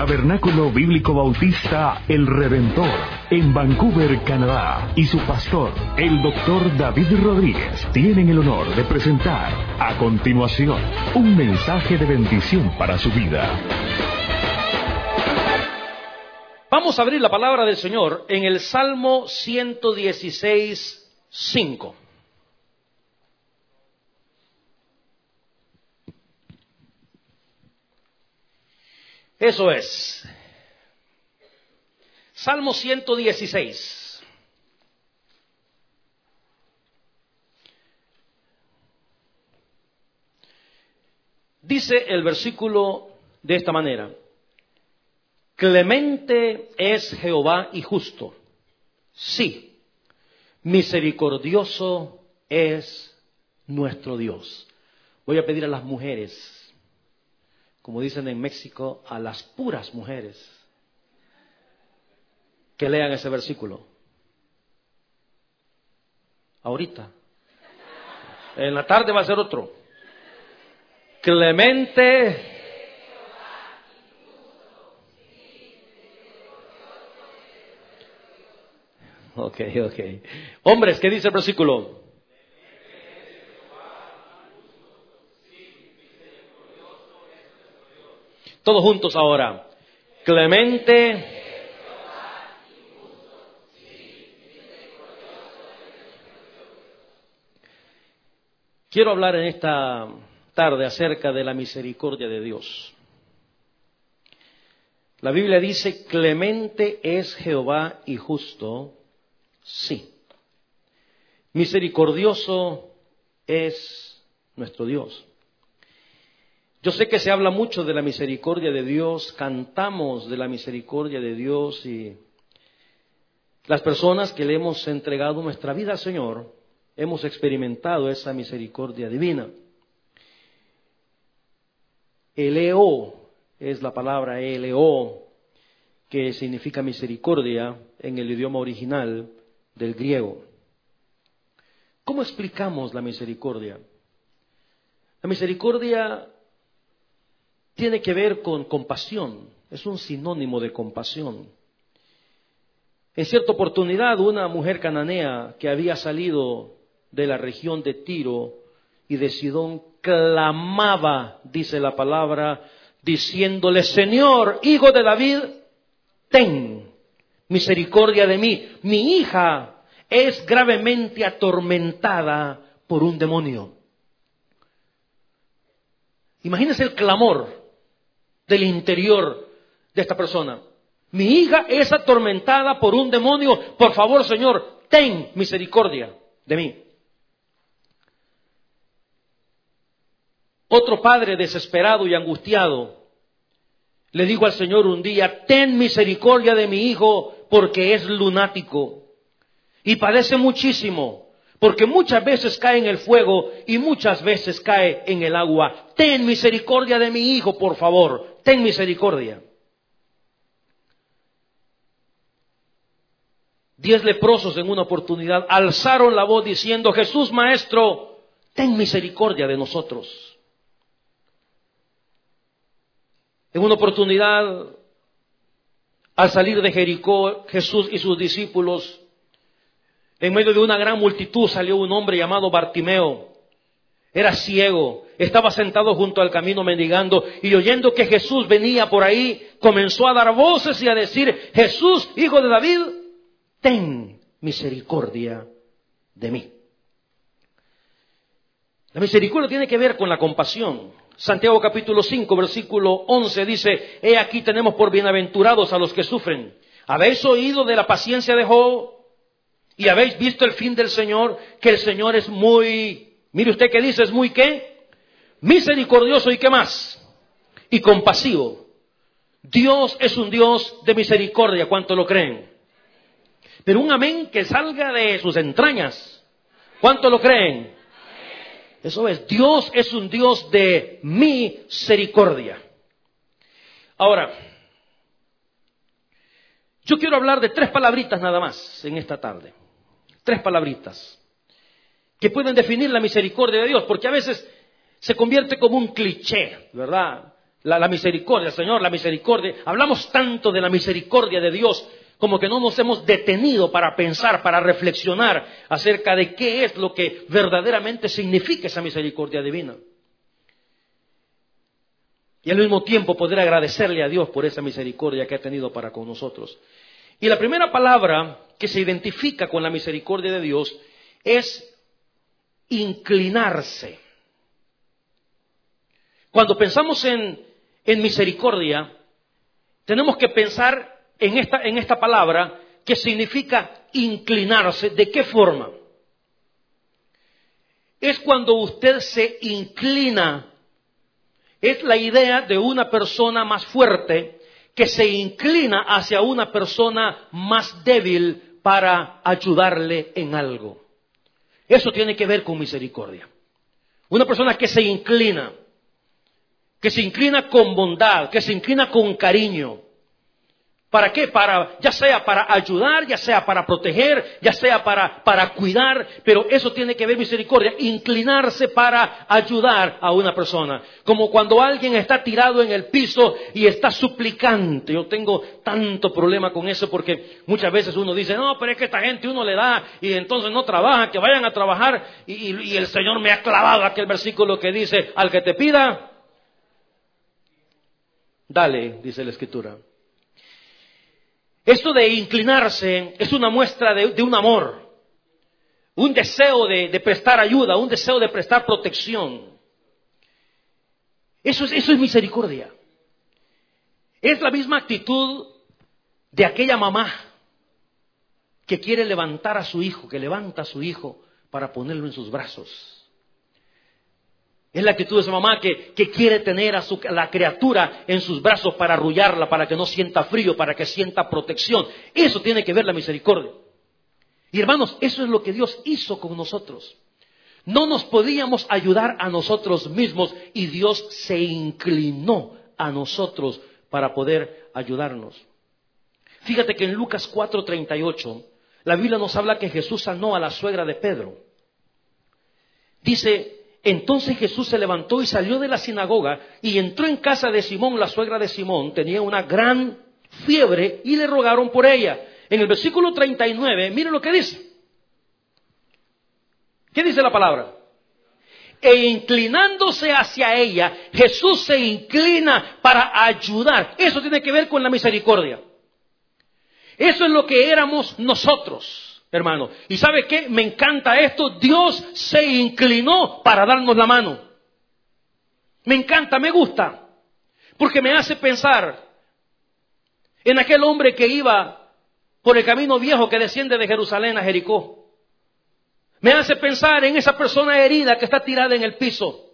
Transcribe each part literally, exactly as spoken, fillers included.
Tabernáculo Bíblico Bautista El Redentor, en Vancouver, Canadá, y su pastor, el doctor David Rodríguez, tienen el honor de presentar a continuación un mensaje de bendición para su vida. Vamos a abrir la palabra del Señor en el Salmo ciento dieciséis, cinco. Eso es. Salmo ciento dieciséis. Dice el versículo de esta manera: Clemente es Jehová y justo. Sí, misericordioso es nuestro Dios. Voy a pedir a las mujeres, como dicen en México, a las puras mujeres, que lean ese versículo. Ahorita. En la tarde va a ser otro. Clemente. Ok, ok. Hombres, ¿qué dice el versículo? Todos juntos ahora. Clemente. Quiero hablar en esta tarde acerca de la misericordia de Dios. La Biblia dice: clemente es Jehová y justo. Sí. Misericordioso es nuestro Dios. Yo sé que se habla mucho de la misericordia de Dios, cantamos de la misericordia de Dios, y las personas que le hemos entregado nuestra vida al Señor hemos experimentado esa misericordia divina. Eleo es la palabra eleo, que significa misericordia en el idioma original del griego. ¿Cómo explicamos la misericordia? La misericordia tiene que ver con compasión, es un sinónimo de compasión. En cierta oportunidad, una mujer cananea que había salido de la región de Tiro y de Sidón clamaba, dice la palabra, diciéndole: Señor, hijo de David, ten misericordia de mí. Mi hija es gravemente atormentada por un demonio. Imagínense el clamor del interior de esta persona. Mi hija es atormentada por un demonio. Por favor, Señor, ten misericordia de mí. Otro padre desesperado y angustiado le dijo al Señor un día: ten misericordia de mi hijo, porque es lunático y padece muchísimo, porque muchas veces cae en el fuego y muchas veces cae en el agua. Ten misericordia de mi hijo, por favor, ten misericordia. Diez leprosos en una oportunidad alzaron la voz diciendo: Jesús, Maestro, ten misericordia de nosotros. En una oportunidad, al salir de Jericó, Jesús y sus discípulos, en medio de una gran multitud salió un hombre llamado Bartimeo. Era ciego, estaba sentado junto al camino mendigando, y oyendo que Jesús venía por ahí, comenzó a dar voces y a decir: Jesús, hijo de David, ten misericordia de mí. La misericordia tiene que ver con la compasión. Santiago capítulo cinco, versículo once dice: He aquí tenemos por bienaventurados a los que sufren. ¿Habéis oído de la paciencia de Job? ¿Y habéis visto el fin del Señor? Que el Señor es muy, mire usted qué dice, es muy ¿qué? Misericordioso, ¿y qué más? Y compasivo. Dios es un Dios de misericordia, ¿cuánto lo creen? Pero un amén que salga de sus entrañas, ¿cuánto lo creen? Eso es, Dios es un Dios de misericordia. Ahora, yo quiero hablar de tres palabritas nada más en esta tarde. Tres palabritas que pueden definir la misericordia de Dios, porque a veces se convierte como un cliché, ¿verdad? La, la misericordia, Señor, la misericordia. Hablamos tanto de la misericordia de Dios, como que no nos hemos detenido para pensar, para reflexionar acerca de qué es lo que verdaderamente significa esa misericordia divina. Y al mismo tiempo poder agradecerle a Dios por esa misericordia que ha tenido para con nosotros. Y la primera palabra que se identifica con la misericordia de Dios es inclinarse. Cuando pensamos en, en misericordia, tenemos que pensar en esta, en esta palabra que significa inclinarse. ¿De qué forma? Es cuando usted se inclina. Es la idea de una persona más fuerte que se inclina hacia una persona más débil para ayudarle en algo. Eso tiene que ver con misericordia. Una persona que se inclina, que se inclina con bondad, que se inclina con cariño. ¿Para qué? Para, ya sea para ayudar, ya sea para proteger, ya sea para, para cuidar, pero eso tiene que ver misericordia, inclinarse para ayudar a una persona. Como cuando alguien está tirado en el piso y está suplicante. Yo tengo tanto problema con eso porque muchas veces uno dice, no, pero es que esta gente uno le da y entonces no trabaja, que vayan a trabajar. Y, y, y el Señor me ha clavado aquel versículo que dice, al que te pida, dale, dice la Escritura. Esto de inclinarse es una muestra de, de un amor, un deseo de, de prestar ayuda, un deseo de prestar protección. Eso es, eso es misericordia. Es la misma actitud de aquella mamá que quiere levantar a su hijo, que levanta a su hijo para ponerlo en sus brazos. Es la actitud de esa mamá que, que quiere tener a, su, a la criatura en sus brazos para arrullarla, para que no sienta frío, para que sienta protección. Eso tiene que ver la misericordia. Y hermanos, eso es lo que Dios hizo con nosotros. No nos podíamos ayudar a nosotros mismos y Dios se inclinó a nosotros para poder ayudarnos. Fíjate que en Lucas cuatro treinta y ocho, la Biblia nos habla que Jesús sanó a la suegra de Pedro. Dice, entonces Jesús se levantó y salió de la sinagoga y entró en casa de Simón, la suegra de Simón. Tenía una gran fiebre y le rogaron por ella. En el versículo treinta y nueve, mire lo que dice. ¿Qué dice la palabra? E inclinándose hacia ella, Jesús se inclina para ayudar. Eso tiene que ver con la misericordia. Eso es lo que éramos nosotros. Hermano, ¿y sabe qué? Me encanta esto. Dios se inclinó para darnos la mano. Me encanta, me gusta. Porque me hace pensar en aquel hombre que iba por el camino viejo que desciende de Jerusalén a Jericó. Me hace pensar en esa persona herida que está tirada en el piso.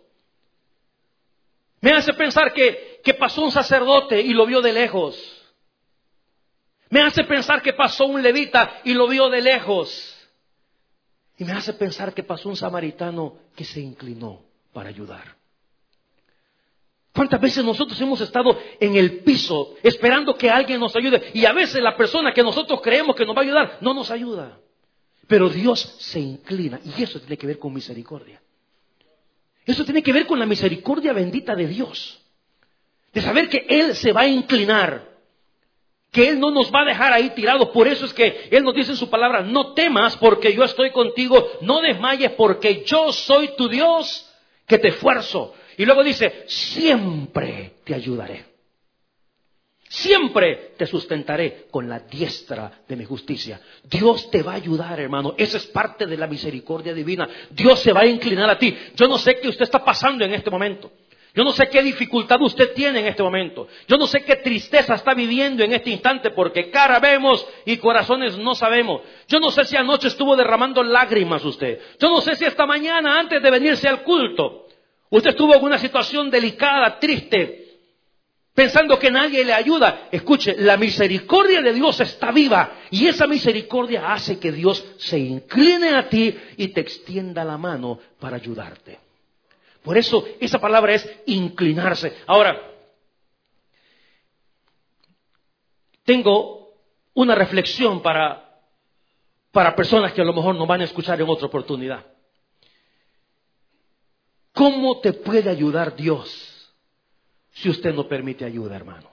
Me hace pensar que, que pasó un sacerdote y lo vio de lejos. Me hace pensar que pasó un levita y lo vio de lejos. Y me hace pensar que pasó un samaritano que se inclinó para ayudar. ¿Cuántas veces nosotros hemos estado en el piso esperando que alguien nos ayude? Y a veces la persona que nosotros creemos que nos va a ayudar no nos ayuda. Pero Dios se inclina y eso tiene que ver con misericordia. Eso tiene que ver con la misericordia bendita de Dios. De saber que Él se va a inclinar. Que Él no nos va a dejar ahí tirados. Por eso es que Él nos dice en su palabra, no temas porque yo estoy contigo, no desmayes porque yo soy tu Dios que te esfuerzo. Y luego dice, siempre te ayudaré. Siempre te sustentaré con la diestra de mi justicia. Dios te va a ayudar, hermano. Esa es parte de la misericordia divina. Dios se va a inclinar a ti. Yo no sé qué usted está pasando en este momento. Yo no sé qué dificultad usted tiene en este momento. Yo no sé qué tristeza está viviendo en este instante porque cara vemos y corazones no sabemos. Yo no sé si anoche estuvo derramando lágrimas usted. Yo no sé si esta mañana antes de venirse al culto usted estuvo en una situación delicada, triste, pensando que nadie le ayuda. Escuche, la misericordia de Dios está viva y esa misericordia hace que Dios se incline a ti y te extienda la mano para ayudarte. Por eso esa palabra es inclinarse. Ahora, tengo una reflexión para, para personas que a lo mejor nos van a escuchar en otra oportunidad. ¿Cómo te puede ayudar Dios si usted no permite ayuda, hermano?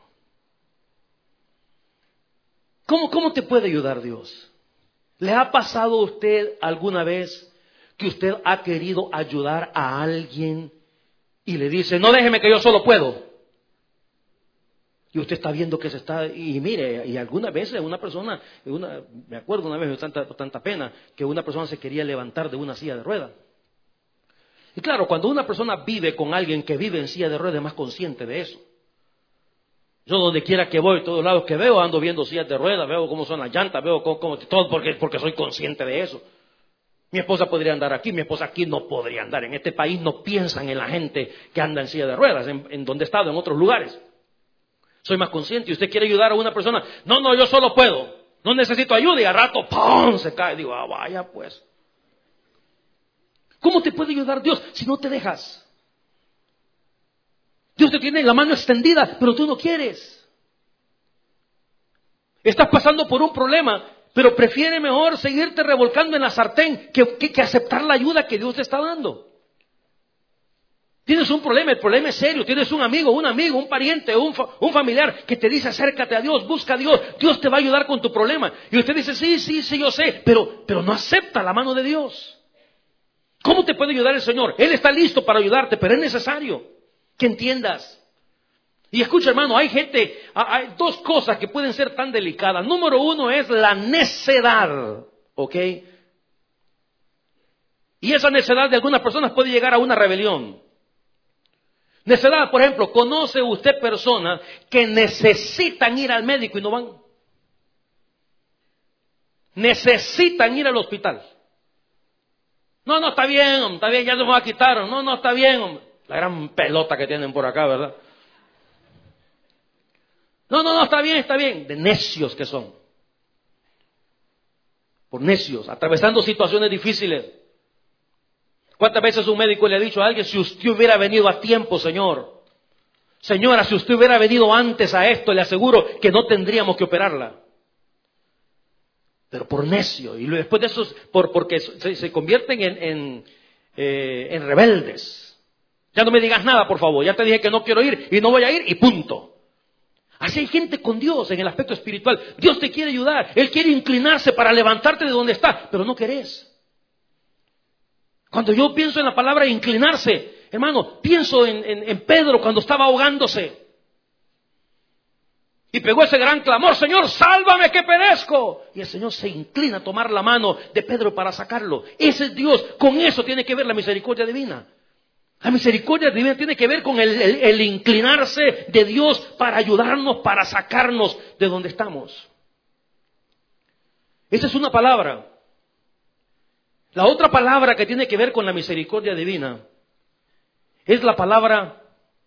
¿Cómo, cómo te puede ayudar Dios? ¿Le ha pasado a usted alguna vez que usted ha querido ayudar a alguien y le dice, no, déjeme que yo solo puedo? Y usted está viendo que se está, y mire, y algunas veces una persona, una, me acuerdo una vez, me tanta, tanta pena, que una persona se quería levantar de una silla de ruedas. Y claro, cuando una persona vive con alguien que vive en silla de ruedas, es más consciente de eso. Yo donde quiera que voy, todos lados que veo, ando viendo sillas de ruedas, veo cómo son las llantas, veo cómo, cómo todo, porque, porque soy consciente de eso. Mi esposa podría andar aquí, mi esposa aquí no podría andar. En este país no piensan en la gente que anda en silla de ruedas, en, en donde he estado, en otros lugares. Soy más consciente. Y usted quiere ayudar a una persona, no, no, yo solo puedo, no necesito ayuda, y al rato, ¡pum!, se cae. Digo, ah, vaya pues. ¿Cómo te puede ayudar Dios si no te dejas? Dios te tiene la mano extendida, pero tú no quieres. Estás pasando por un problema, pero prefiere mejor seguirte revolcando en la sartén que, que, que aceptar la ayuda que Dios te está dando. Tienes un problema, el problema es serio. Tienes un amigo, un amigo, un pariente, un, fa, un familiar que te dice acércate a Dios, busca a Dios, Dios te va a ayudar con tu problema. Y usted dice sí, sí, sí, yo sé, pero, pero no acepta la mano de Dios. ¿Cómo te puede ayudar el Señor? Él está listo para ayudarte, pero es necesario que entiendas. Y escucha, hermano, hay gente, hay dos cosas que pueden ser tan delicadas. Número uno es la necedad, ¿ok? Y esa necedad de algunas personas puede llegar a una rebelión. Necedad, por ejemplo, ¿conoce usted personas que necesitan ir al médico y no van? Necesitan ir al hospital. No, no, está bien, hombre, está bien, ya nos va a quitar. No, no, está bien, hombre. La gran pelota que tienen por acá, ¿verdad? No, no, no, está bien, está bien. De necios que son. Por necios, atravesando situaciones difíciles. ¿Cuántas veces un médico le ha dicho a alguien, si usted hubiera venido a tiempo, señor? Señora, si usted hubiera venido antes a esto, le aseguro que no tendríamos que operarla. Pero por necio. Y después de eso, por, porque se, se convierten en, en, eh, en rebeldes. Ya no me digas nada, por favor. Ya te dije que no quiero ir y no voy a ir y punto. Así hay gente con Dios en el aspecto espiritual. Dios te quiere ayudar. Él quiere inclinarse para levantarte de donde estás, pero no querés. Cuando yo pienso en la palabra inclinarse, hermano, pienso en, en, en Pedro cuando estaba ahogándose. Y pegó ese gran clamor, Señor, sálvame que perezco. Y el Señor se inclina a tomar la mano de Pedro para sacarlo. Ese es Dios. Con eso tiene que ver la misericordia divina. La misericordia divina tiene que ver con el, el, el inclinarse de Dios para ayudarnos, para sacarnos de donde estamos. Esa es una palabra. La otra palabra que tiene que ver con la misericordia divina es la palabra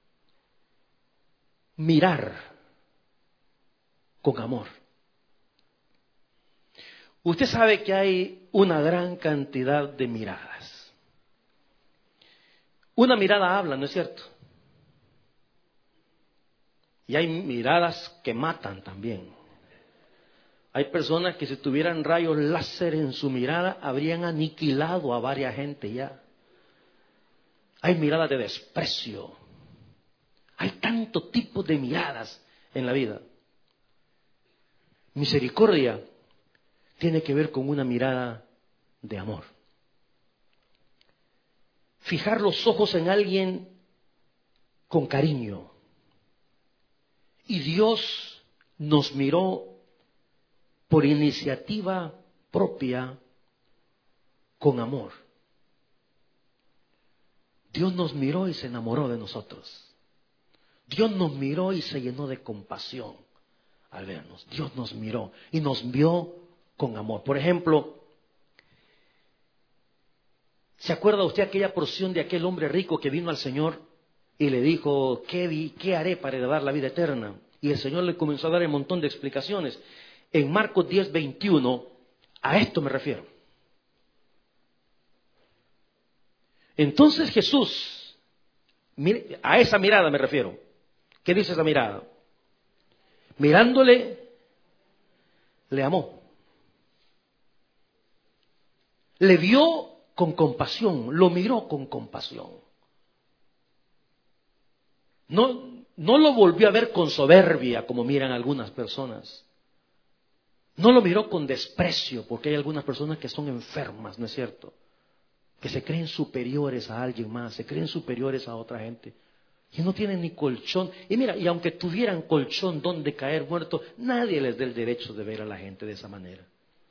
mirar con amor. Usted sabe que hay una gran cantidad de miradas. Una mirada habla, ¿no es cierto? Y hay miradas que matan también. Hay personas que si tuvieran rayos láser en su mirada habrían aniquilado a varias gente ya. Hay miradas de desprecio. Hay tanto tipo de miradas en la vida. Misericordia tiene que ver con una mirada de amor. Fijar los ojos en alguien con cariño. Y Dios nos miró por iniciativa propia con amor. Dios nos miró y se enamoró de nosotros. Dios nos miró y se llenó de compasión al vernos. Dios nos miró y nos vio con amor. Por ejemplo, ¿se acuerda usted aquella porción de aquel hombre rico que vino al Señor y le dijo, ¿qué, vi, qué haré para heredar la vida eterna? Y el Señor le comenzó a dar un montón de explicaciones. En Marcos diez, veintiuno, a esto me refiero. Entonces Jesús, mire, a esa mirada me refiero. ¿Qué dice esa mirada? Mirándole, le amó. Le vio con compasión, lo miró con compasión. No, no lo volvió a ver con soberbia, como miran algunas personas. No lo miró con desprecio, porque hay algunas personas que son enfermas, ¿no es cierto? Que se creen superiores a alguien más, se creen superiores a otra gente. Y no tienen ni colchón. Y mira, y aunque tuvieran colchón donde caer muerto, nadie les da el derecho de ver a la gente de esa manera.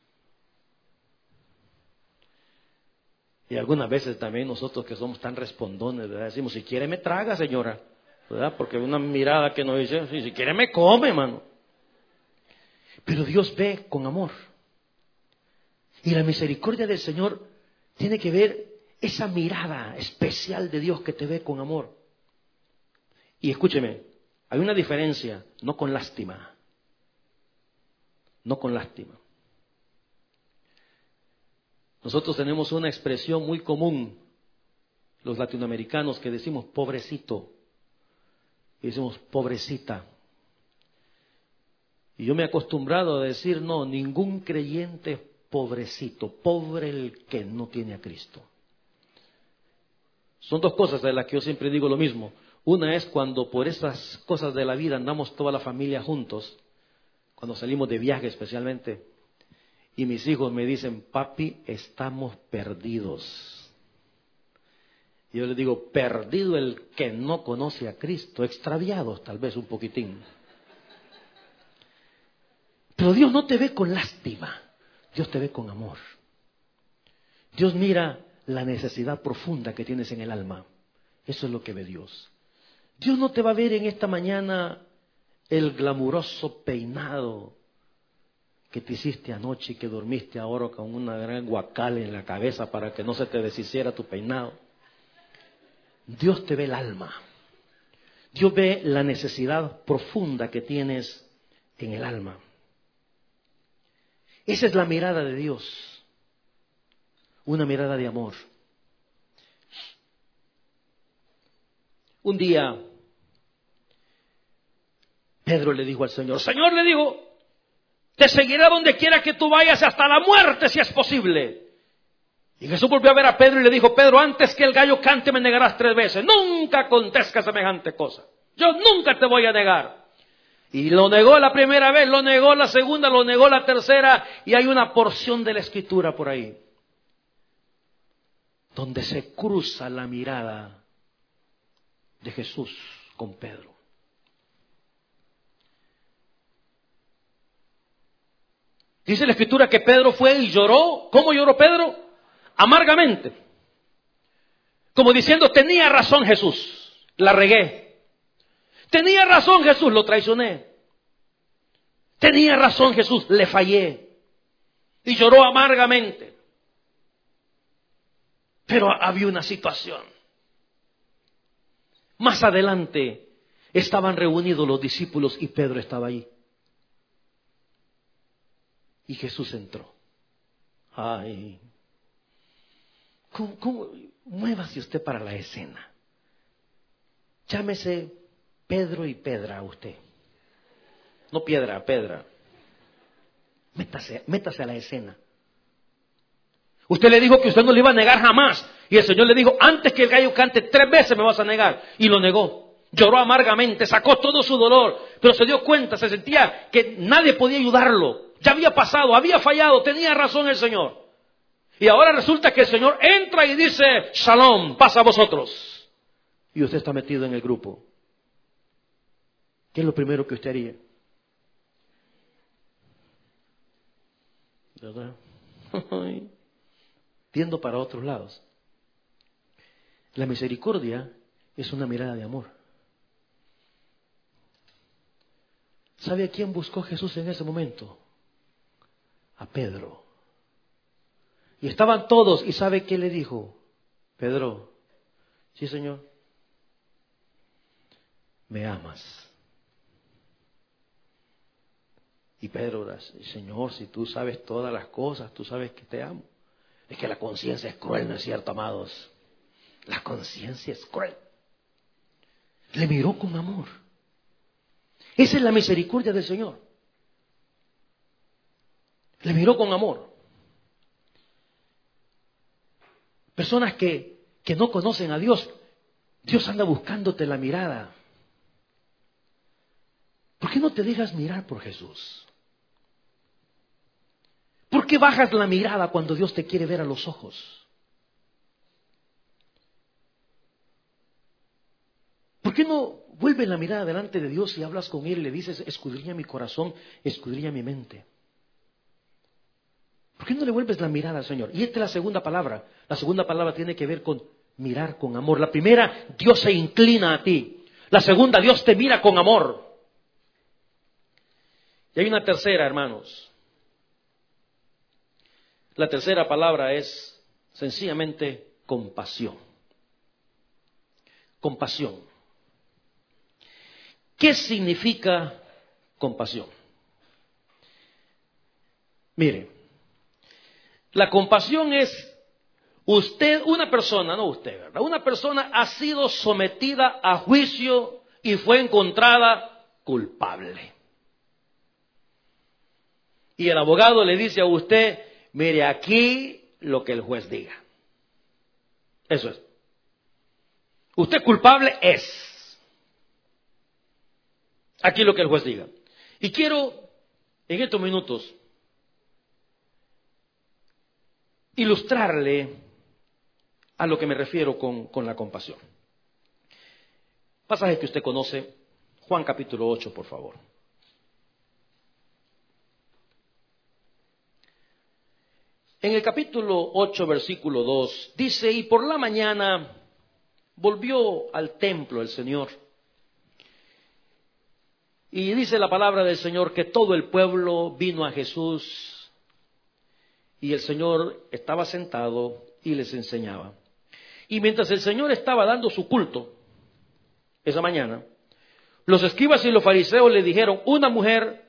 Y algunas veces también nosotros que somos tan respondones, ¿verdad? Decimos, si quiere me traga, señora, ¿verdad? Porque una mirada que nos dice, si quiere me come, mano. Pero Dios ve con amor. Y la misericordia del Señor tiene que ver esa mirada especial de Dios que te ve con amor. Y escúcheme, hay una diferencia, no con lástima. No con lástima. Nosotros tenemos una expresión muy común, los latinoamericanos, que decimos pobrecito. Y decimos pobrecita. Y yo me he acostumbrado a decir, no, ningún creyente es pobrecito, pobre el que no tiene a Cristo. Son dos cosas de las que yo siempre digo lo mismo. Una es cuando por esas cosas de la vida andamos toda la familia juntos, cuando salimos de viaje especialmente, y mis hijos me dicen, papi, estamos perdidos. Y yo les digo, perdido el que no conoce a Cristo, extraviados tal vez un poquitín. Pero Dios no te ve con lástima, Dios te ve con amor. Dios mira la necesidad profunda que tienes en el alma. Eso es lo que ve Dios. Dios no te va a ver en esta mañana el glamuroso peinado que te hiciste anoche y que dormiste ahora con una gran guacal en la cabeza para que no se te deshiciera tu peinado. Dios te ve el alma. Dios ve la necesidad profunda que tienes en el alma. Esa es la mirada de Dios, una mirada de amor. Un día, Pedro le dijo al Señor, Señor, le dijo, te seguiré donde quiera que tú vayas, hasta la muerte si es posible. Y Jesús volvió a ver a Pedro y le dijo, Pedro, antes que el gallo cante me negarás tres veces. Nunca acontezca semejante cosa. Yo nunca te voy a negar. Y lo negó la primera vez, lo negó la segunda, lo negó la tercera, y hay una porción de la Escritura por ahí, donde se cruza la mirada de Jesús con Pedro. Dice la Escritura que Pedro fue y lloró. ¿Cómo lloró Pedro? Amargamente. Como diciendo, tenía razón Jesús, la regué. Tenía razón Jesús, lo traicioné. Tenía razón Jesús, le fallé. Y lloró amargamente. Pero había una situación. Más adelante estaban reunidos los discípulos y Pedro estaba ahí. Y Jesús entró. Ay. ¿Cómo, cómo? Muévase usted para la escena. Llámese Pedro y Pedra a usted. No piedra, Pedra. Métase, métase a la escena. Usted le dijo que usted no le iba a negar jamás. Y el Señor le dijo, antes que el gallo cante tres veces me vas a negar. Y lo negó. Lloró amargamente, sacó todo su dolor. Pero se dio cuenta, se sentía que nadie podía ayudarlo. Ya había pasado, había fallado, tenía razón el Señor. Y ahora resulta que el Señor entra y dice, Shalom, pasa a vosotros. Y usted está metido en el grupo. ¿Qué es lo primero que usted haría? ¿Verdad? Tiendo para otros lados. La misericordia es una mirada de amor. ¿Sabe a quién buscó Jesús en ese momento? A Pedro. Y estaban todos, y ¿sabe qué le dijo? Pedro, sí, Señor, me amas. Y Pedro, Señor, si tú sabes todas las cosas, tú sabes que te amo. Es que la conciencia es cruel, ¿no es cierto, amados? La conciencia es cruel. Le miró con amor. Esa es la misericordia del Señor. Le miró con amor. Personas que, que no conocen a Dios, Dios anda buscándote la mirada. ¿Por qué no te dejas mirar por Jesús? ¿Por qué bajas la mirada cuando Dios te quiere ver a los ojos? ¿Por qué no vuelves la mirada delante de Dios y hablas con Él y le dices, escudriña mi corazón, escudriña mi mente? ¿Por qué no le vuelves la mirada al Señor? Y esta es la segunda palabra. La segunda palabra tiene que ver con mirar con amor. La primera, Dios se inclina a ti. La segunda, Dios te mira con amor. Y hay una tercera, hermanos. La tercera palabra es sencillamente compasión. Compasión. ¿Qué significa compasión? Mire, la compasión es usted, una persona, no usted, ¿verdad? Una persona ha sido sometida a juicio y fue encontrada culpable. Y el abogado le dice a usted, mire aquí lo que el juez diga. Eso es. Usted culpable es. Aquí lo que el juez diga. Y quiero, en estos minutos, ilustrarle a lo que me refiero con, con la compasión. Pasaje que usted conoce, Juan capítulo ocho, por favor. En el capítulo ocho, versículo dos, dice, y por la mañana volvió al templo el Señor. Y dice la palabra del Señor que todo el pueblo vino a Jesús y el Señor estaba sentado y les enseñaba. Y mientras el Señor estaba dando su culto esa mañana, los escribas y los fariseos le dijeron, una mujer,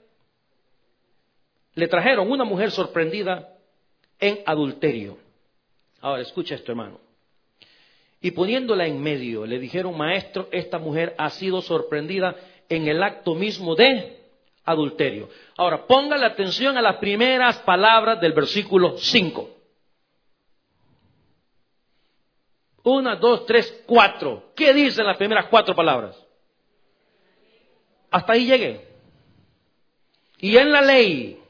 le trajeron una mujer sorprendida en adulterio. Ahora escucha esto, hermano. Y poniéndola en medio, le dijeron, maestro, esta mujer ha sido sorprendida en el acto mismo de adulterio. Ahora, póngale atención a las primeras palabras del versículo cinco. Una, dos, tres, cuatro. ¿Qué dicen las primeras cuatro palabras? Hasta ahí llegué. Y en la ley,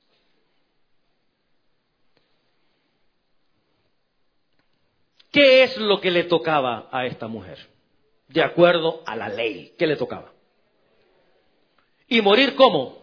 ¿qué es lo que le tocaba a esta mujer? De acuerdo a la ley, ¿qué le tocaba? ¿Y morir cómo?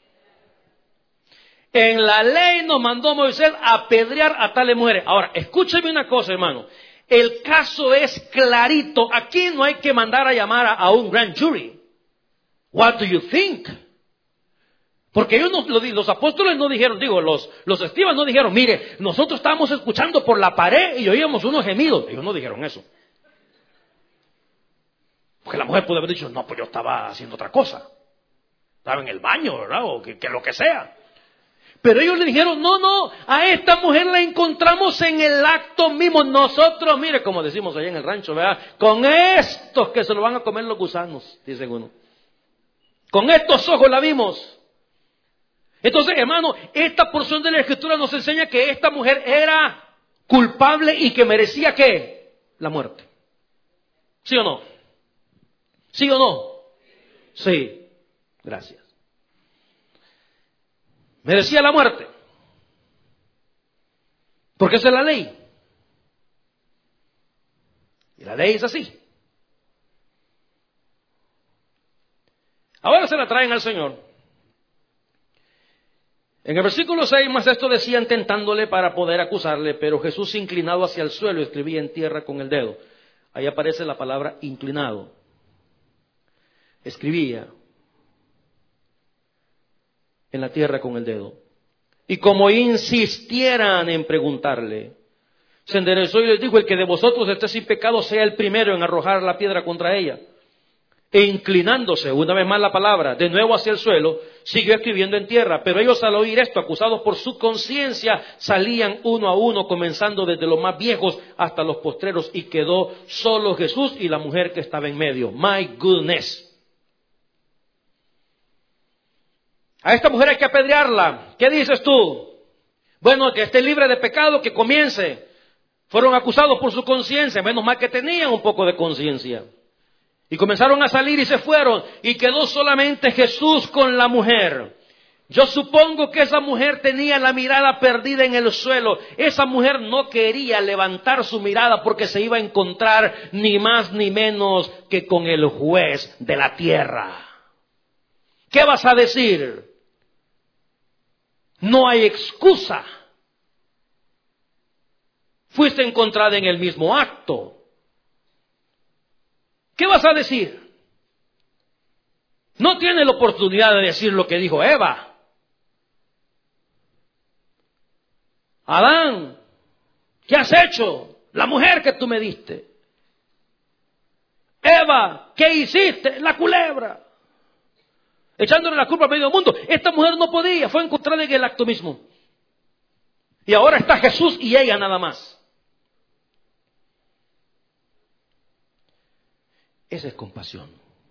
En la ley nos mandó Moisés a apedrear a tales mujeres. Ahora, escúcheme una cosa, hermano. El caso es clarito. Aquí no hay que mandar a llamar a, a un grand jury. What do you think? Porque ellos no, los apóstoles no dijeron, digo, los, los escribas no dijeron, mire, nosotros estábamos escuchando por la pared y oíamos unos gemidos. Ellos no dijeron eso. Porque la mujer pudo haber dicho, no, pues yo estaba haciendo otra cosa. Estaba en el baño, ¿verdad? O que, que lo que sea. Pero ellos le dijeron, no, no, a esta mujer la encontramos en el acto mismo. Nosotros, mire, como decimos allá en el rancho, ¿verdad? Con estos que se lo van a comer los gusanos, dicen uno. Con estos ojos la vimos. Entonces, hermano, esta porción de la Escritura nos enseña que esta mujer era culpable y que merecía, ¿qué? La muerte. ¿Sí o no? ¿Sí o no? Sí. Gracias. Merecía la muerte. Porque esa es la ley. Y la ley es así. Ahora se la traen al Señor. En el versículo seis, más esto decían tentándole para poder acusarle, pero Jesús inclinado hacia el suelo escribía en tierra con el dedo. Ahí aparece la palabra inclinado. Escribía en la tierra con el dedo. Y como insistieran en preguntarle, se enderezó y les dijo, el que de vosotros esté sin pecado sea el primero en arrojar la piedra contra ella. E inclinándose, una vez más la palabra, de nuevo hacia el suelo, siguió escribiendo en tierra. Pero ellos al oír esto, acusados por su conciencia, salían uno a uno, comenzando desde los más viejos hasta los postreros, y quedó solo Jesús y la mujer que estaba en medio. My goodness. A esta mujer hay que apedrearla. ¿Qué dices tú? Bueno, que esté libre de pecado, que comience. Fueron acusados por su conciencia, menos mal que tenían un poco de conciencia. Y comenzaron a salir y se fueron. Y quedó solamente Jesús con la mujer. Yo supongo que esa mujer tenía la mirada perdida en el suelo. Esa mujer no quería levantar su mirada porque se iba a encontrar ni más ni menos que con el juez de la tierra. ¿Qué vas a decir? No hay excusa. Fuiste encontrada en el mismo acto. ¿Qué vas a decir? No tienes la oportunidad de decir lo que dijo Eva. Adán, ¿qué has hecho? La mujer que tú me diste. Eva, ¿qué hiciste? La culebra. Echándole la culpa al medio mundo. Esta mujer no podía, fue encontrada en el acto mismo. Y ahora está Jesús y ella nada más. Esa es compasión.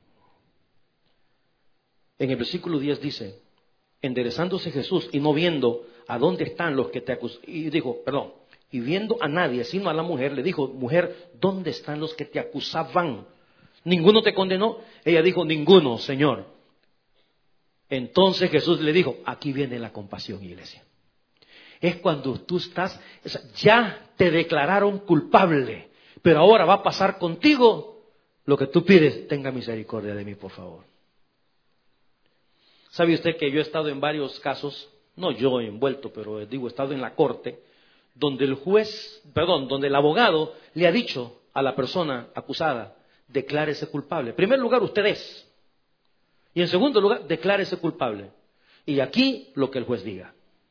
En el versículo diez dice, enderezándose Jesús y no viendo a dónde están los que te acusan, y dijo, perdón, y viendo a nadie sino a la mujer, le dijo, mujer, ¿dónde están los que te acusaban? ¿Ninguno te condenó? Ella dijo, ninguno, Señor. Entonces Jesús le dijo, aquí viene la compasión, iglesia. Es cuando tú estás, ya te declararon culpable, pero ahora va a pasar contigo lo que tú pides. Tenga misericordia de mí, por favor. ¿Sabe usted que yo he estado en varios casos, no yo envuelto, pero digo, he estado en la corte, donde el juez, perdón, donde el abogado le ha dicho a la persona acusada, declárese culpable. En primer lugar, usted es. Y en segundo lugar, declárese culpable. Y aquí lo que el juez diga.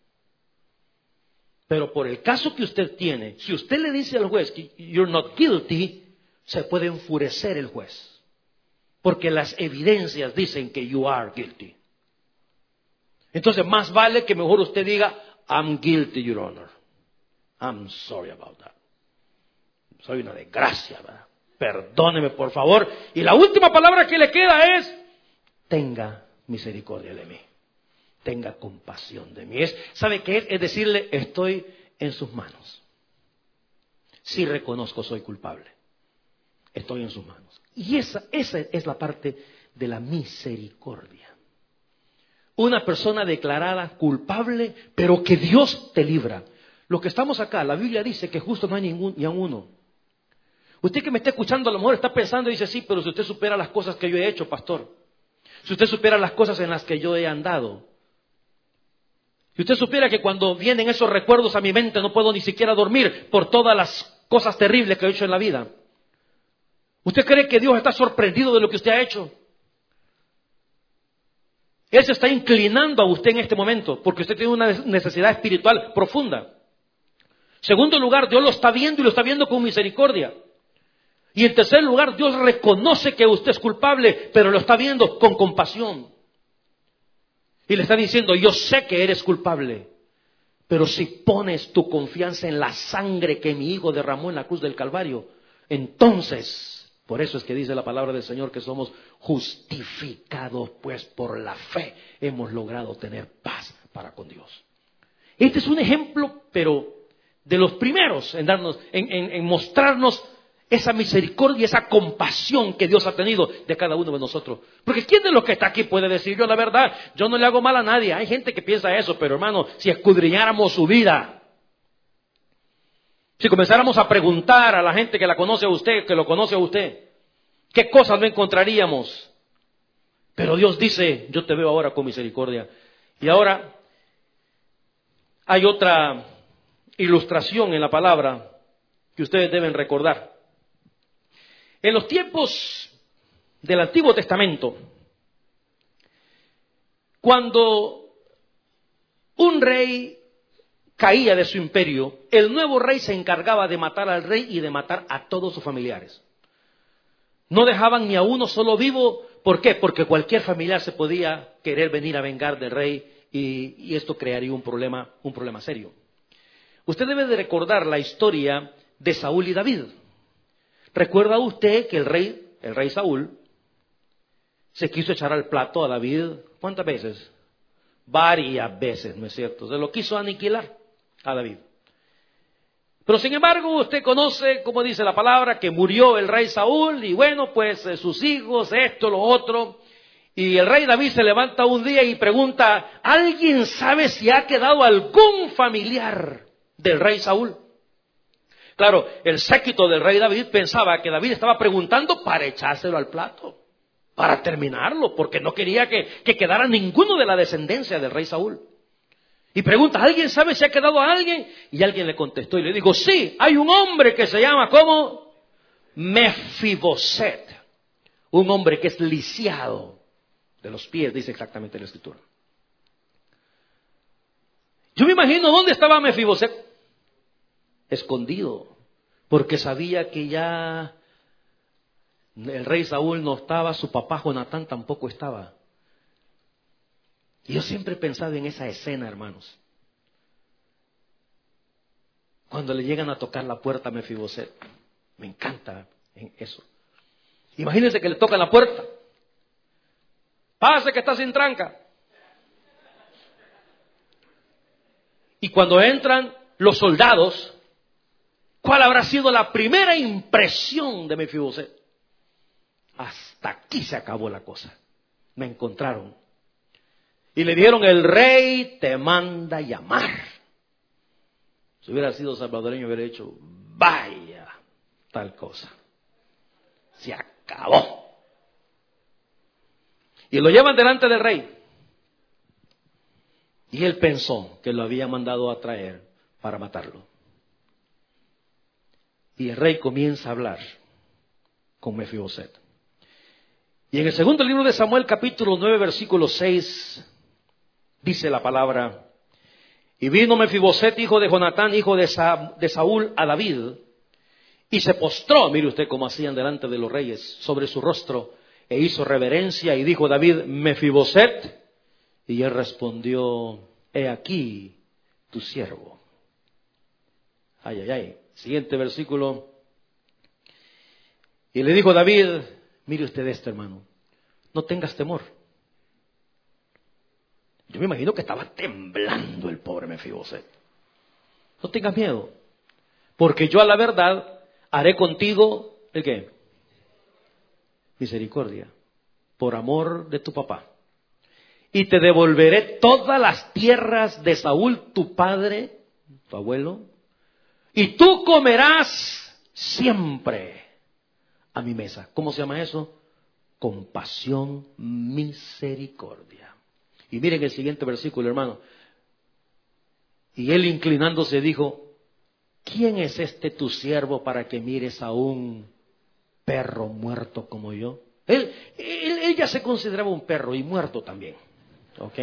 Pero por el caso que usted tiene, si usted le dice al juez que you're not guilty, se puede enfurecer el juez. Porque las evidencias dicen que you are guilty. Entonces, más vale que mejor usted diga, I'm guilty, Your Honor. I'm sorry about that. Soy una desgracia, ¿verdad? Perdóneme, por favor. Y la última palabra que le queda es, tenga misericordia de mí. Tenga compasión de mí. Es, ¿sabe qué es? Es decirle, estoy en sus manos. Sí reconozco, soy culpable. Estoy en sus manos. Y esa, esa es la parte de la misericordia. Una persona declarada culpable, pero que Dios te libra. Los que estamos acá, la Biblia dice que justo no hay ningún, ni a uno. Usted que me está escuchando a lo mejor está pensando y dice, sí, pero si usted supera las cosas que yo he hecho, pastor. Si usted supera las cosas en las que yo he andado. Si usted supiera que cuando vienen esos recuerdos a mi mente no puedo ni siquiera dormir por todas las cosas terribles que he hecho en la vida. ¿Usted cree que Dios está sorprendido de lo que usted ha hecho? Él se está inclinando a usted en este momento porque usted tiene una necesidad espiritual profunda. Segundo lugar, Dios lo está viendo y lo está viendo con misericordia. Y en tercer lugar, Dios reconoce que usted es culpable, pero lo está viendo con compasión. Y le está diciendo, yo sé que eres culpable, pero si pones tu confianza en la sangre que mi Hijo derramó en la cruz del Calvario, entonces... Por eso es que dice la palabra del Señor que somos justificados, pues por la fe hemos logrado tener paz para con Dios. Este es un ejemplo, pero de los primeros en darnos, en, en, en mostrarnos esa misericordia, esa compasión que Dios ha tenido de cada uno de nosotros. Porque ¿quién de los que está aquí puede decir yo la verdad? Yo no le hago mal a nadie. Hay gente que piensa eso, pero hermano, si escudriñáramos su vida, si comenzáramos a preguntar a la gente que la conoce a usted, que lo conoce a usted, ¿qué cosas no encontraríamos? Pero Dios dice, yo te veo ahora con misericordia. Y ahora hay otra ilustración en la palabra que ustedes deben recordar. En los tiempos del Antiguo Testamento, cuando un rey caía de su imperio, el nuevo rey se encargaba de matar al rey y de matar a todos sus familiares. No dejaban ni a uno solo vivo. ¿Por qué? Porque cualquier familiar se podía querer venir a vengar del rey y, y esto crearía un problema, un problema serio. Usted debe de recordar la historia de Saúl y David. ¿Recuerda usted que el rey, el rey Saúl, se quiso echar al plato a David? ¿Cuántas veces? Varias veces, ¿no es cierto? Se lo quiso aniquilar a David. Pero sin embargo, usted conoce, como dice la palabra, que murió el rey Saúl, y bueno, pues eh, sus hijos, esto, lo otro. Y el rey David se levanta un día y pregunta, ¿alguien sabe si ha quedado algún familiar del rey Saúl? Claro, el séquito del rey David pensaba que David estaba preguntando para echárselo al plato, para terminarlo, porque no quería que, que quedara ninguno de la descendencia del rey Saúl. Y pregunta, ¿alguien sabe si ha quedado alguien? Y alguien le contestó y le dijo, sí, hay un hombre que se llama, ¿cómo? Mefiboset. Un hombre que es lisiado de los pies, dice exactamente la escritura. Yo me imagino dónde estaba Mefiboset. Escondido, porque sabía que ya el rey Saúl no estaba, su papá Jonatán tampoco estaba. Y yo siempre he pensado en esa escena, hermanos. Cuando le llegan a tocar la puerta a Mefiboset. Me encanta eso. Imagínense que le tocan la puerta. Pase que está sin tranca. Y cuando entran los soldados, ¿cuál habrá sido la primera impresión de Mefiboset? Hasta aquí se acabó la cosa. Me encontraron. Y le dijeron, el rey te manda llamar. Si hubiera sido salvadoreño, hubiera dicho, vaya, tal cosa. Se acabó. Y lo llevan delante del rey. Y él pensó que lo había mandado a traer para matarlo. Y el rey comienza a hablar con Mefiboset. Y en el segundo libro de Samuel, capítulo nueve, versículo seis, dice la palabra, y vino Mefiboset, hijo de Jonatán, hijo de, Sa- de Saúl, a David, y se postró, mire usted cómo hacían delante de los reyes, sobre su rostro, e hizo reverencia, y dijo David, Mefiboset, y él respondió, he aquí tu siervo. Ay, ay, ay. Siguiente versículo. Y le dijo David, mire usted esto, hermano, no tengas temor. Yo me imagino que estaba temblando el pobre Mefiboset. No tengas miedo, porque yo a la verdad haré contigo, ¿el qué? Misericordia, por amor de tu papá. Y te devolveré todas las tierras de Saúl, tu padre, tu abuelo, y tú comerás siempre a mi mesa. ¿Cómo se llama eso? Compasión, misericordia. Y miren el siguiente versículo, hermano. Y él inclinándose dijo, ¿quién es este tu siervo para que mires a un perro muerto como yo? Él, él, él ya se consideraba un perro y muerto también. ¿Ok?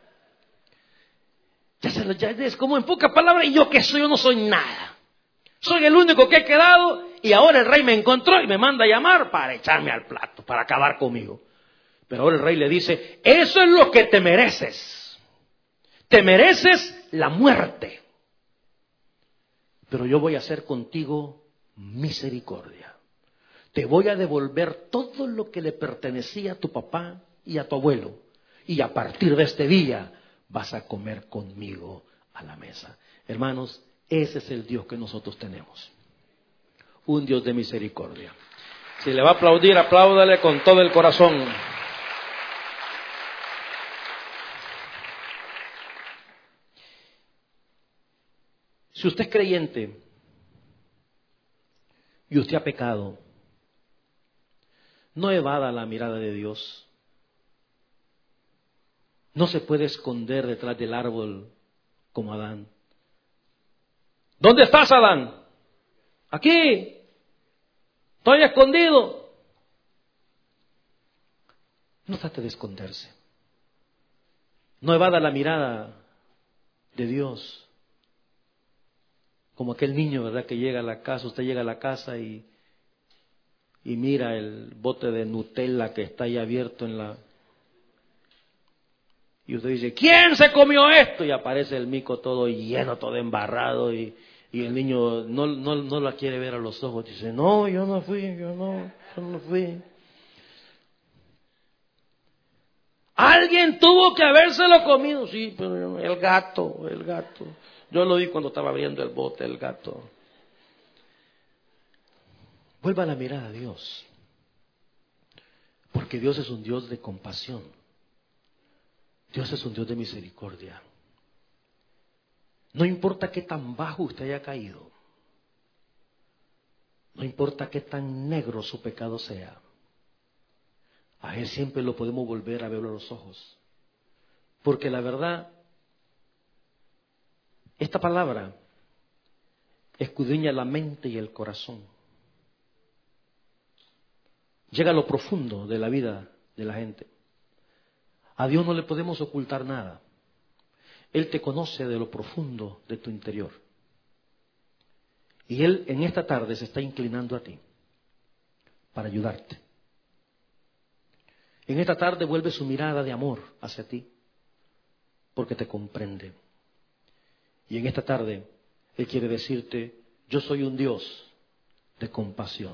Ya se lo, ya es como en pocas palabras, y yo que soy, yo no soy nada. Soy el único que he quedado y ahora el rey me encontró y me manda a llamar para echarme al plato, para acabar conmigo. Pero ahora el rey le dice, eso es lo que te mereces. Te mereces la muerte. Pero yo voy a hacer contigo misericordia. Te voy a devolver todo lo que le pertenecía a tu papá y a tu abuelo. Y a partir de este día vas a comer conmigo a la mesa. Hermanos, ese es el Dios que nosotros tenemos. Un Dios de misericordia. Si le va a aplaudir, apláudale con todo el corazón. Si usted es creyente y usted ha pecado, no evada la mirada de Dios. No se puede esconder detrás del árbol como Adán. ¿Dónde estás, Adán? Aquí. Estoy escondido. No trate de esconderse. No evada la mirada de Dios. Como aquel niño, ¿verdad? Que llega a la casa, usted llega a la casa y, y mira el bote de Nutella que está ahí abierto en la... Y usted dice, ¿quién se comió esto? Y aparece el mico todo lleno, todo embarrado y, y el niño no, no, no la quiere ver a los ojos. Dice, no, yo no fui, yo no, yo no fui. Alguien tuvo que habérselo comido. Sí, pero el gato, el gato. Yo lo vi cuando estaba abriendo el bote, el gato. Vuelva la mirada a Dios. Porque Dios es un Dios de compasión. Dios es un Dios de misericordia. No importa qué tan bajo usted haya caído. No importa qué tan negro su pecado sea. A Él siempre lo podemos volver a ver a los ojos. Porque la verdad, esta palabra escudriña la mente y el corazón. Llega a lo profundo de la vida de la gente. A Dios no le podemos ocultar nada. Él te conoce de lo profundo de tu interior. Y Él en esta tarde se está inclinando a ti para ayudarte. En esta tarde vuelve su mirada de amor hacia ti porque te comprende. Y en esta tarde Él quiere decirte, yo soy un Dios de compasión.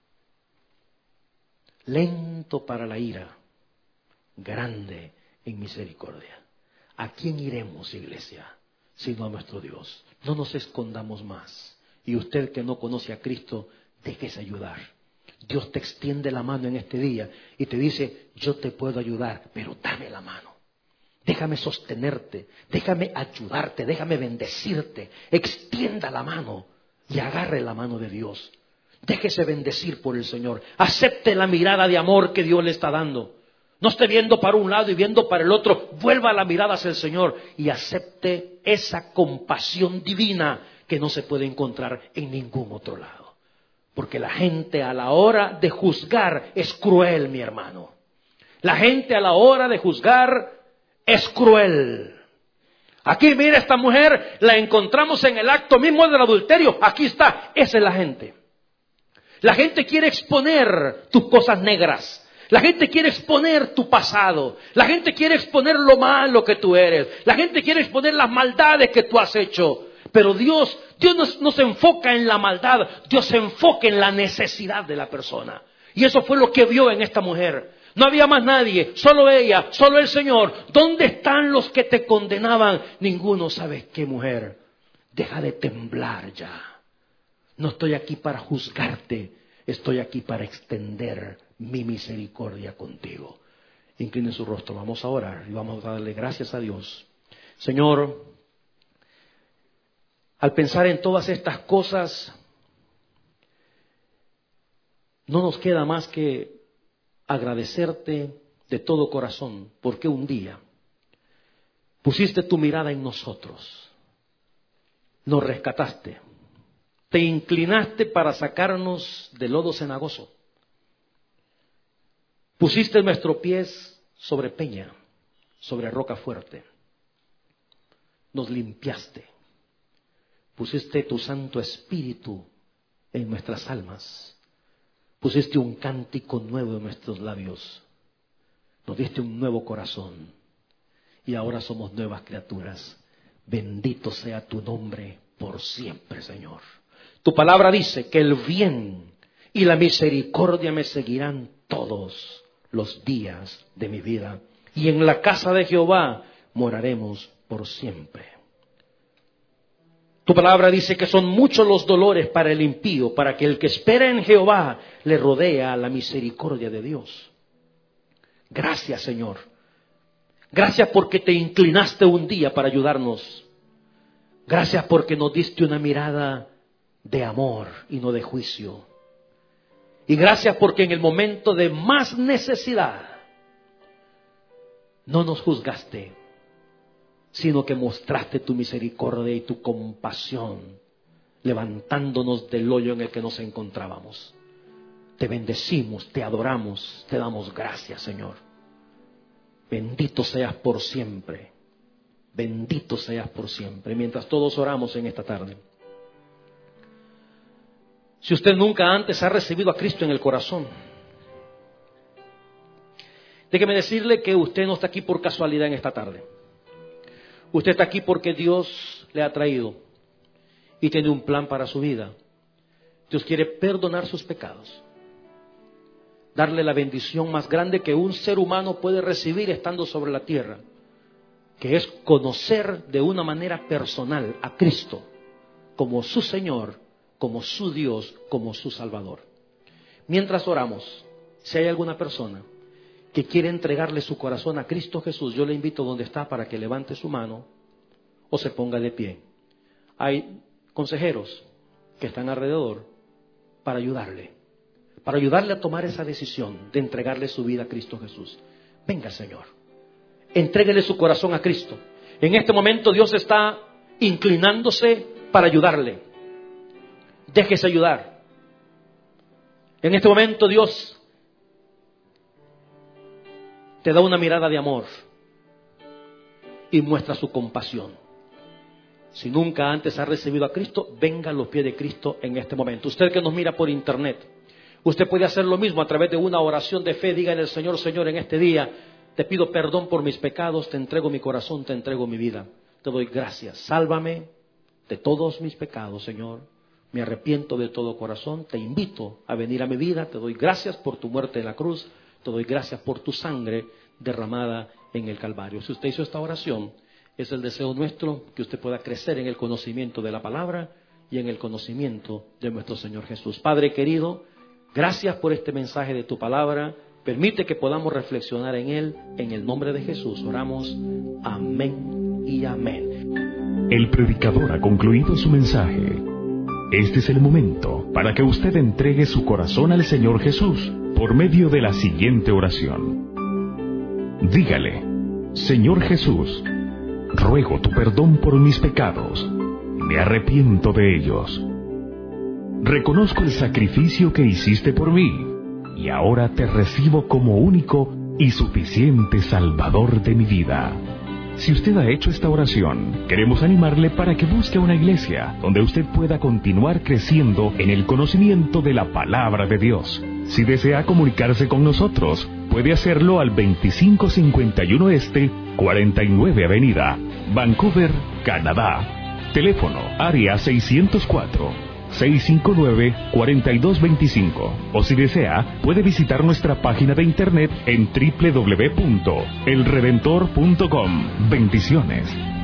Lento para la ira, grande en misericordia. ¿A quién iremos, iglesia, sino a nuestro Dios? No nos escondamos más. Y usted que no conoce a Cristo, déjese ayudar. Dios te extiende la mano en este día y te dice, yo te puedo ayudar, pero dame la mano. Déjame sostenerte, déjame ayudarte, déjame bendecirte. Extienda la mano y agarre la mano de Dios. Déjese bendecir por el Señor. Acepte la mirada de amor que Dios le está dando. No esté viendo para un lado y viendo para el otro. Vuelva la mirada hacia el Señor y acepte esa compasión divina que no se puede encontrar en ningún otro lado. Porque la gente a la hora de juzgar es cruel, mi hermano. La gente a la hora de juzgar es cruel. Aquí, mira, esta mujer la encontramos en el acto mismo del adulterio. Aquí está, esa es la gente. La gente quiere exponer tus cosas negras. La gente quiere exponer tu pasado. La gente quiere exponer lo malo que tú eres. La gente quiere exponer las maldades que tú has hecho. Pero Dios, Dios no, no se enfoca en la maldad. Dios se enfoca en la necesidad de la persona. Y eso fue lo que vio en esta mujer. No había más nadie, solo ella, solo el Señor. ¿Dónde están los que te condenaban? Ninguno. ¿Sabes qué, mujer? Deja de temblar ya. No estoy aquí para juzgarte, estoy aquí para extender mi misericordia contigo. Incline su rostro, vamos a orar y vamos a darle gracias a Dios. Señor, al pensar en todas estas cosas, no nos queda más que agradecerte de todo corazón, porque un día pusiste tu mirada en nosotros, nos rescataste. Te inclinaste para sacarnos del lodo cenagoso. Pusiste nuestros pies sobre peña, sobre roca fuerte. Nos limpiaste. Pusiste tu Santo Espíritu en nuestras almas. Pusiste un cántico nuevo en nuestros labios. Nos diste un nuevo corazón. Y ahora somos nuevas criaturas. Bendito sea tu nombre por siempre, Señor. Tu palabra dice que el bien y la misericordia me seguirán todos los días de mi vida. Y en la casa de Jehová moraremos por siempre. Tu palabra dice que son muchos los dolores para el impío, para que el que espera en Jehová le rodea la misericordia de Dios. Gracias, Señor. Gracias porque te inclinaste un día para ayudarnos. Gracias porque nos diste una mirada de amor y no de juicio. Y gracias porque en el momento de más necesidad no nos juzgaste, sino que mostraste tu misericordia y tu compasión, levantándonos del hoyo en el que nos encontrábamos. Te bendecimos, te adoramos, te damos gracias, Señor. Bendito seas por siempre. Bendito seas por siempre. Mientras todos oramos en esta tarde. Si usted nunca antes ha recibido a Cristo en el corazón, déjeme decirle que usted no está aquí por casualidad en esta tarde. Usted está aquí porque Dios le ha traído y tiene un plan para su vida. Dios quiere perdonar sus pecados, darle la bendición más grande que un ser humano puede recibir estando sobre la tierra, que es conocer de una manera personal a Cristo como su Señor, como su Dios, como su Salvador. Mientras oramos, si hay alguna persona que quiere entregarle su corazón a Cristo Jesús, yo le invito donde está para que levante su mano o se ponga de pie. Hay consejeros que están alrededor para ayudarle, para ayudarle a tomar esa decisión de entregarle su vida a Cristo Jesús. Venga, Señor, entréguele su corazón a Cristo. En este momento Dios está inclinándose para ayudarle. Déjese ayudar. En este momento Dios te da una mirada de amor y muestra su compasión. Si nunca antes ha recibido a Cristo, venga a los pies de Cristo en este momento. Usted que nos mira por internet, usted puede hacer lo mismo a través de una oración de fe. Dígale al Señor: Señor, en este día te pido perdón por mis pecados, te entrego mi corazón, te entrego mi vida. Te doy gracias. Sálvame de todos mis pecados, Señor. Me arrepiento de todo corazón. Te invito a venir a mi vida. Te doy gracias por tu muerte en la cruz. Te doy gracias por tu sangre derramada en el Calvario. Si usted hizo esta oración, es el deseo nuestro que usted pueda crecer en el conocimiento de la palabra y en el conocimiento de nuestro Señor Jesús. Padre querido, gracias por este mensaje de tu palabra. Permite que podamos reflexionar en él. En el nombre de Jesús oramos. Amén y amén. El predicador ha concluido su mensaje. Este es el momento para que usted entregue su corazón al Señor Jesús por medio de la siguiente oración. Dígale: Señor Jesús, ruego tu perdón por mis pecados. Me arrepiento de ellos. Reconozco el sacrificio que hiciste por mí y ahora te recibo como único y suficiente Salvador de mi vida. Si usted ha hecho esta oración, queremos animarle para que busque una iglesia donde usted pueda continuar creciendo en el conocimiento de la palabra de Dios. Si desea comunicarse con nosotros, puede hacerlo al veinticinco cincuenta y uno Este, cuarenta y nueve Avenida, Vancouver, Canadá. Teléfono área seiscientos cuatro, seiscientos cincuenta y nueve, cuarenta y dos veinticinco. O si desea, puede visitar nuestra página de internet en doble u doble u doble u punto el redentor punto com. Bendiciones.